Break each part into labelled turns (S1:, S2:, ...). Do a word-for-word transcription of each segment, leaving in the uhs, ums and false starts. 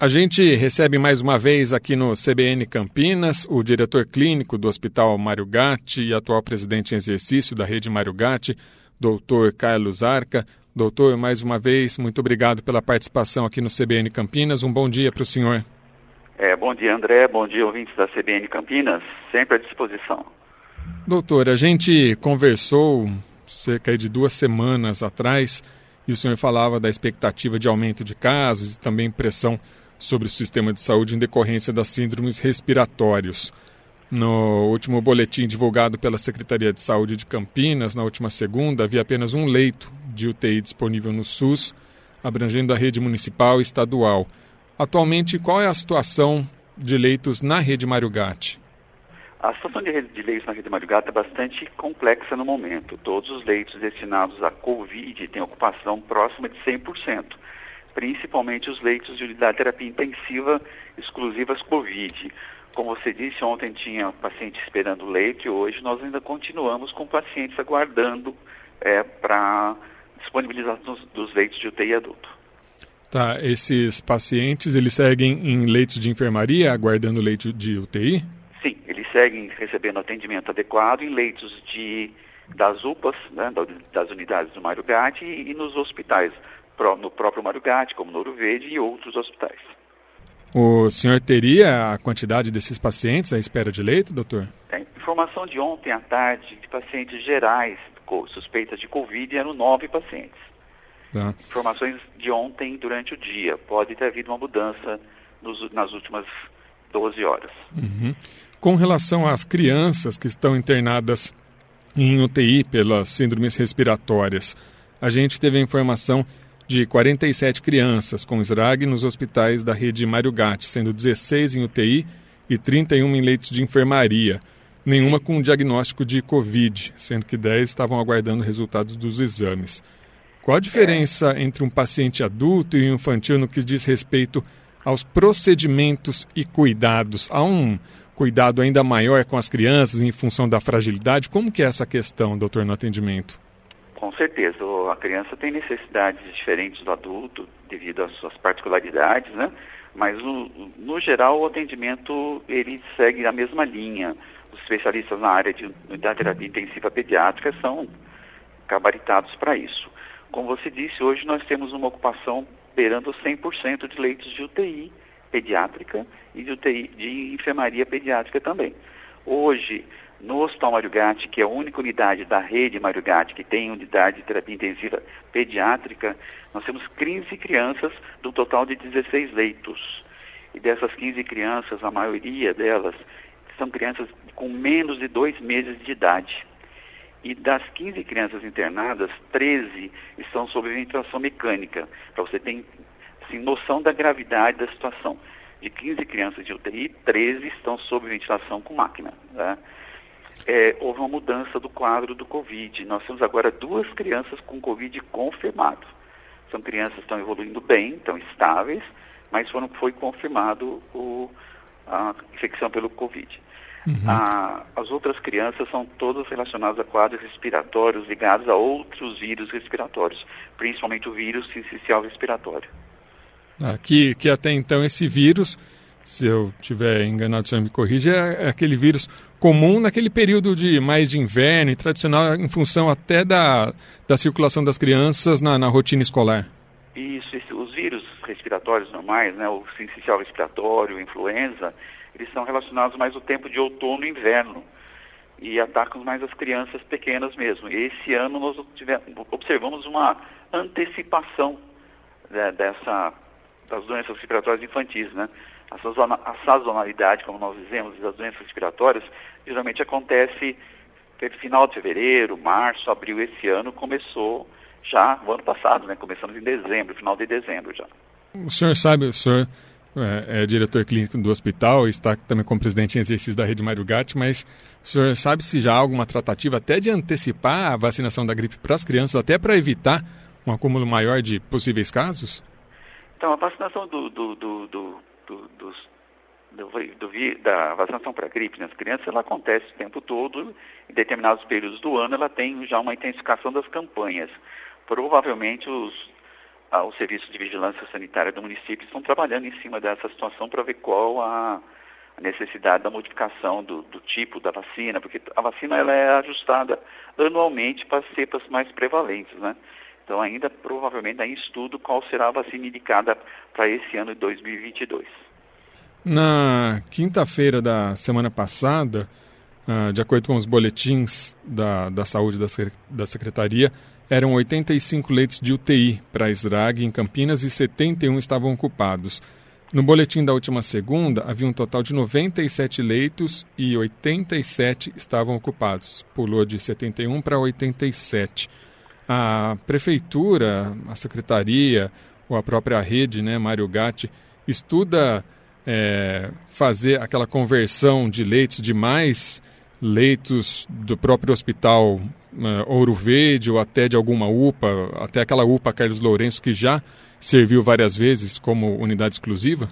S1: A gente recebe mais uma vez aqui no C B N Campinas o diretor clínico do Hospital Mário Gatti e atual presidente em exercício da rede Mário Gatti, doutor Carlos Arca. Doutor, mais uma vez, muito obrigado pela participação aqui no C B N Campinas. Um bom dia para o senhor.
S2: É, bom dia, André. Bom dia, ouvintes da C B N Campinas. Sempre à disposição.
S1: Doutor, a gente conversou cerca de duas semanas atrás e o senhor falava da expectativa de aumento de casos e também pressão sobre o sistema de saúde em decorrência das síndromes respiratórias. No último boletim divulgado pela Secretaria de Saúde de Campinas, na última segunda, havia apenas um leito de U T I disponível no SUS, abrangendo a rede municipal e estadual. Atualmente, qual é a situação de leitos na rede Mário Gatti?
S2: A situação de, rede, de leitos na rede Mário Gatti é bastante complexa no momento. Todos os leitos destinados à Covid têm ocupação próxima de cem por cento. Principalmente os leitos de unidade de terapia intensiva exclusivas Covid. Como você disse, ontem tinha paciente esperando leito e hoje nós ainda continuamos com pacientes aguardando é, para disponibilização dos, dos leitos de U T I adulto.
S1: Tá, esses pacientes, eles seguem em leitos de enfermaria, aguardando leito de U T I?
S2: Sim, eles seguem recebendo atendimento adequado em leitos de, das U P As, né, das unidades do Mário Gatti e, e nos hospitais. No próprio Mário Gatti, como no Ouro Verde e outros hospitais.
S1: O senhor teria a quantidade desses pacientes à espera de leito, doutor?
S2: Tem informação de ontem à tarde de pacientes gerais suspeitas de Covid eram nove pacientes.
S1: Tá.
S2: Informações de ontem durante o dia. Pode ter havido uma mudança nos, nas últimas doze horas.
S1: Uhum. Com relação às crianças que estão internadas em U T I pelas síndromes respiratórias, a gente teve a informação de quarenta e sete crianças com S R A G nos hospitais da rede Mário Gatti, sendo dezesseis em U T I e trinta e um em leitos de enfermaria. Nenhuma com diagnóstico de Covid, sendo que dez estavam aguardando resultados dos exames. Qual a diferença é. entre um paciente adulto e infantil no que diz respeito aos procedimentos e cuidados? Há um cuidado ainda maior com as crianças em função da fragilidade? Como que é essa questão, doutor, no atendimento?
S2: Com certeza, a criança tem necessidades diferentes do adulto devido às suas particularidades, né? Mas no, no geral o atendimento ele segue a mesma linha. Os especialistas na área de unidade de terapia intensiva pediátrica são gabaritados para isso. Como você disse, hoje nós temos uma ocupação beirando cem por cento de leitos de U T I pediátrica e de U T I de enfermaria pediátrica também. Hoje, no Hospital Mário Gatti, que é a única unidade da rede Mário Gatti que tem unidade de terapia intensiva pediátrica, nós temos quinze crianças do total de dezesseis leitos. E dessas quinze crianças, a maioria delas são crianças com menos de dois meses de idade. E das quinze crianças internadas, treze estão sob ventilação mecânica, para você ter assim, noção da gravidade da situação. De quinze crianças de U T I, treze estão sob ventilação com máquina, né? É, houve uma mudança do quadro do Covid. Nós temos agora duas crianças com Covid confirmado. São crianças que estão evoluindo bem, estão estáveis, mas foram, foi confirmado o, a infecção pelo Covid. Uhum. A, as outras crianças são todas relacionadas a quadros respiratórios ligados a outros vírus respiratórios, principalmente o vírus sincicial respiratório.
S1: Ah, que, que até então esse vírus, se eu estiver enganado, o senhor me corrige, é aquele vírus comum naquele período de mais de inverno e tradicional em função até da, da circulação das crianças na, na rotina escolar.
S2: Isso, isso, os vírus respiratórios normais, né, o sincicial respiratório, influenza, eles são relacionados mais ao tempo de outono e inverno e atacam mais as crianças pequenas mesmo. E esse ano nós tivemos, observamos uma antecipação né, dessa, das doenças respiratórias infantis, né? A sazonalidade, como nós dizemos, das doenças respiratórias, geralmente acontece no final de fevereiro, março, abril. Esse ano começou já no ano passado, né? Começamos em dezembro, final de dezembro já.
S1: O senhor sabe, o senhor é, é diretor clínico do hospital, está também como presidente em exercício da rede Mário Gatti, mas o senhor sabe se já há alguma tratativa até de antecipar a vacinação da gripe para as crianças, até para evitar um acúmulo maior de possíveis casos?
S2: Então, a vacinação do, do, do, do, do, dos, do, do, da vacinação para a gripe nas crianças, ela acontece o tempo todo. Em determinados períodos do ano, ela tem já uma intensificação das campanhas. Provavelmente, os, a, os serviços de vigilância sanitária do município estão trabalhando em cima dessa situação para ver qual a, a necessidade da modificação do, do tipo da vacina, porque a vacina ela é ajustada anualmente para as cepas mais prevalentes, né? Então ainda provavelmente está em estudo qual será a vacina indicada para esse ano de dois mil e vinte e dois.
S1: Na quinta-feira da semana passada, uh, de acordo com os boletins da, da saúde da, da Secretaria, eram oitenta e cinco leitos de U T I para a S R A G em Campinas e setenta e um estavam ocupados. No boletim da última segunda, havia um total de noventa e sete leitos e oitenta e sete estavam ocupados. Pulou de setenta e um para oitenta e sete. A Prefeitura, a Secretaria ou a própria rede, né, Mário Gatti, estuda é, fazer aquela conversão de leitos, de mais leitos do próprio hospital uh, Ouro Verde ou até de alguma U P A, até aquela U P A Carlos Lourenço que já serviu várias vezes como unidade exclusiva?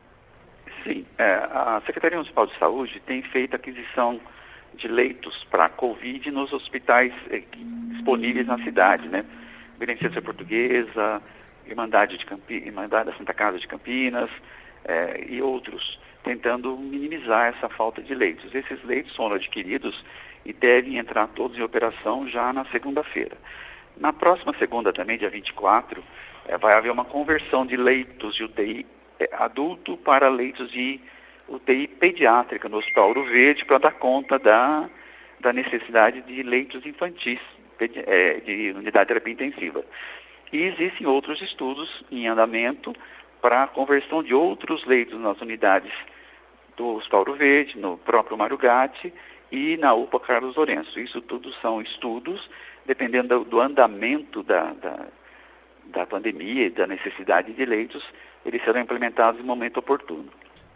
S2: Sim, é, a Secretaria Municipal de Saúde tem feito aquisição de leitos para a Covid nos hospitais eh, disponíveis na cidade, né? Beneficência Portuguesa, Irmandade, de Campi... Irmandade da Santa Casa de Campinas eh, e outros, tentando minimizar essa falta de leitos. Esses leitos foram adquiridos e devem entrar todos em operação já na segunda-feira. Na próxima segunda também, dia vinte e quatro, eh, vai haver uma conversão de leitos de U T I eh, adulto para leitos de U T I pediátrica no Hospital Ouro Verde para dar conta da, da necessidade de leitos infantis, de, é, de unidade de terapia intensiva. E existem outros estudos em andamento para a conversão de outros leitos nas unidades do Hospital Ouro Verde, no próprio Mário Gatti e na U P A Carlos Lourenço. Isso tudo são estudos, dependendo do, do andamento da, da, da pandemia e da necessidade de leitos, eles serão implementados em momento oportuno.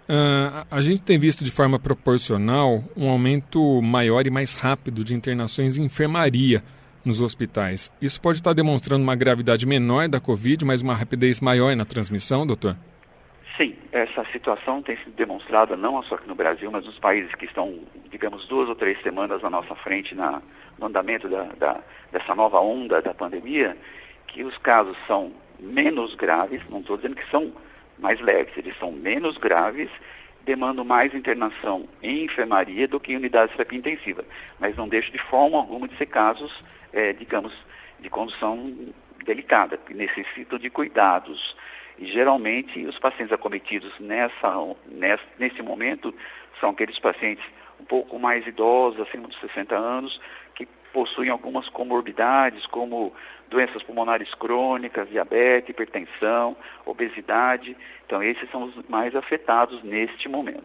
S1: Uh, a gente tem visto de forma proporcional um aumento maior e mais rápido de internações em enfermaria nos hospitais. Isso pode estar demonstrando uma gravidade menor da Covid, mas uma rapidez maior na transmissão, doutor?
S2: Sim, essa situação tem sido demonstrada não só aqui no Brasil, mas nos países que estão, digamos, duas ou três semanas à nossa frente na, no andamento da, da, dessa nova onda da pandemia, que os casos são menos graves, não estou dizendo que são mais leves, eles são menos graves, demandam mais internação em enfermaria do que em unidades de terapia intensiva, mas não deixa de forma alguma de ser casos, é, digamos, de condução delicada, que necessitam de cuidados. E geralmente os pacientes acometidos nessa, nessa, nesse momento são aqueles pacientes um pouco mais idosos, acima dos sessenta anos, que possuem algumas comorbidades, como doenças pulmonares crônicas, diabetes, hipertensão, obesidade. Então, esses são os mais afetados neste momento.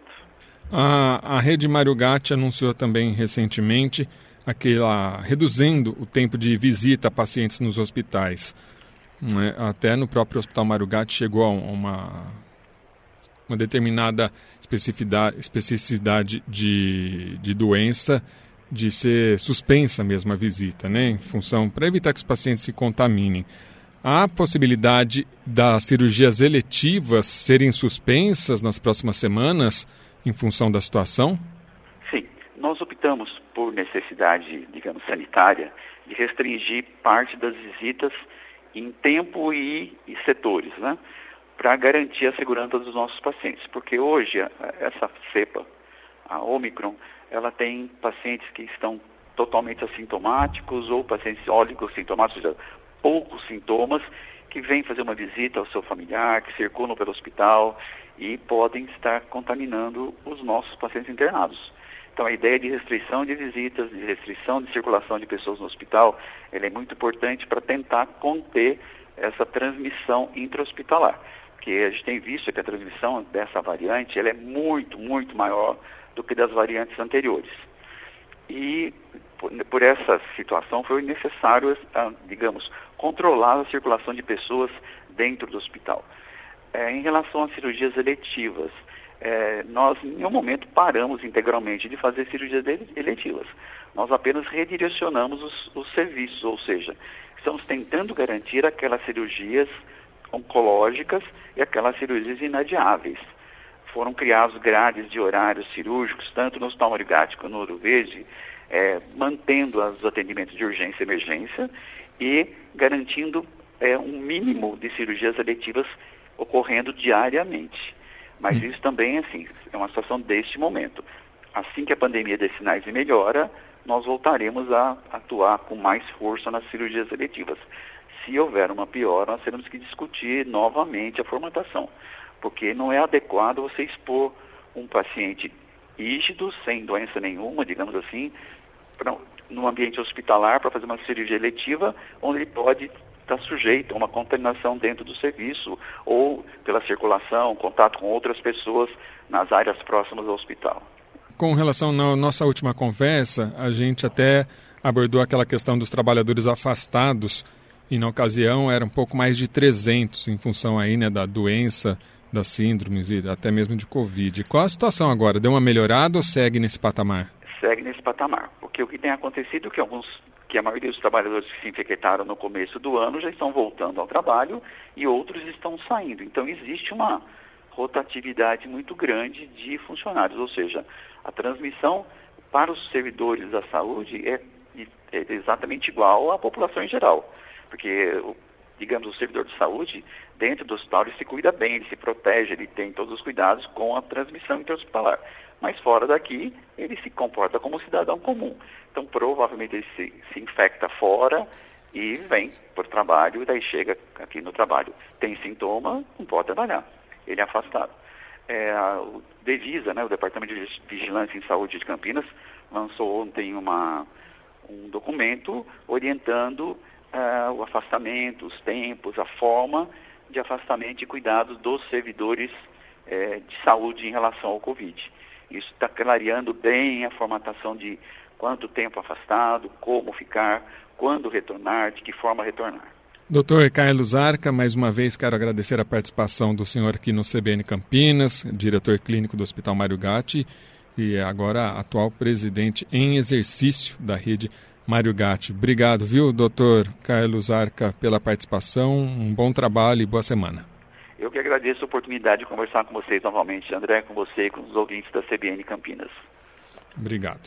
S1: A, a rede Mário Gatti anunciou também recentemente aquela reduzindo o tempo de visita a pacientes nos hospitais. Né? Até no próprio Hospital Mário Gatti chegou a uma, uma determinada especificidade, especificidade de, de doença de ser suspensa mesmo a visita, né, em função, para evitar que os pacientes se contaminem. Há possibilidade das cirurgias eletivas serem suspensas nas próximas semanas em função da situação?
S2: Sim, nós optamos por necessidade, digamos, sanitária, de restringir parte das visitas em tempo e, e setores, né, para garantir a segurança dos nossos pacientes, porque hoje essa cepa, a Omicron, ela tem pacientes que estão totalmente assintomáticos ou pacientes oligossintomáticos, ou seja, poucos sintomas, que vêm fazer uma visita ao seu familiar, que circulam pelo hospital e podem estar contaminando os nossos pacientes internados. Então, a ideia de restrição de visitas, de restrição de circulação de pessoas no hospital, ela é muito importante para tentar conter essa transmissão intra-hospitalar. Porque a gente tem visto que a transmissão dessa variante ela é muito, muito maior do que das variantes anteriores. E por, por essa situação foi necessário, digamos, controlar a circulação de pessoas dentro do hospital. É, em relação às cirurgias eletivas, é, nós em nenhum momento paramos integralmente de fazer cirurgias eletivas. Nós apenas redirecionamos os, os serviços, ou seja, estamos tentando garantir aquelas cirurgias oncológicas e aquelas cirurgias inadiáveis. Foram criados grades de horários cirúrgicos, tanto no Hospital Mário Gatti quanto no Ouro Verde, é, mantendo os atendimentos de urgência e emergência e garantindo é, um mínimo de cirurgias eletivas ocorrendo diariamente. Mas hum. isso também, assim, é uma situação deste momento. Assim que a pandemia dê sinais de melhora, nós voltaremos a atuar com mais força nas cirurgias eletivas. Se houver uma piora, nós teremos que discutir novamente a formatação, porque não é adequado você expor um paciente rígido, sem doença nenhuma, digamos assim, pra, no ambiente hospitalar para fazer uma cirurgia eletiva, onde ele pode estar sujeito a uma contaminação dentro do serviço ou pela circulação, contato com outras pessoas nas áreas próximas ao hospital.
S1: Com relação à nossa última conversa, a gente até abordou aquela questão dos trabalhadores afastados, e na ocasião era um pouco mais de trezentos, em função aí, né, da doença, das síndromes e até mesmo de Covid. Qual a situação agora? Deu uma melhorada ou segue nesse patamar?
S2: Segue nesse patamar, porque o que tem acontecido é que, alguns, que a maioria dos trabalhadores que se infectaram no começo do ano já estão voltando ao trabalho e outros estão saindo. Então existe uma rotatividade muito grande de funcionários, ou seja, a transmissão para os servidores da saúde é, é exatamente igual à população em geral, porque, digamos, o servidor de saúde, dentro do hospital, ele se cuida bem, ele se protege, ele tem todos os cuidados com a transmissão interhospitalar, mas fora daqui, ele se comporta como um cidadão comum. Então, provavelmente, ele se, se infecta fora e vem para o trabalho, e daí chega aqui no trabalho. Tem sintoma, não pode trabalhar. Ele é afastado. É, o Devisa, né, o Departamento de Vigilância em Saúde de Campinas, lançou ontem uma, um documento orientando uh, o afastamento, os tempos, a forma de afastamento e cuidado dos servidores uh, de saúde em relação ao Covid. Isso está clareando bem a formatação de quanto tempo afastado, como ficar, quando retornar, de que forma retornar.
S1: doutor Carlos Arca, mais uma vez quero agradecer a participação do senhor aqui no C B N Campinas, diretor clínico do Hospital Mário Gatti e agora atual presidente em exercício da rede Mário Gatti. Obrigado, viu, doutor Carlos Arca, pela participação, um bom trabalho e boa semana.
S2: Eu que agradeço a oportunidade de conversar com vocês novamente, André, com você e com os ouvintes da C B N Campinas.
S1: Obrigado.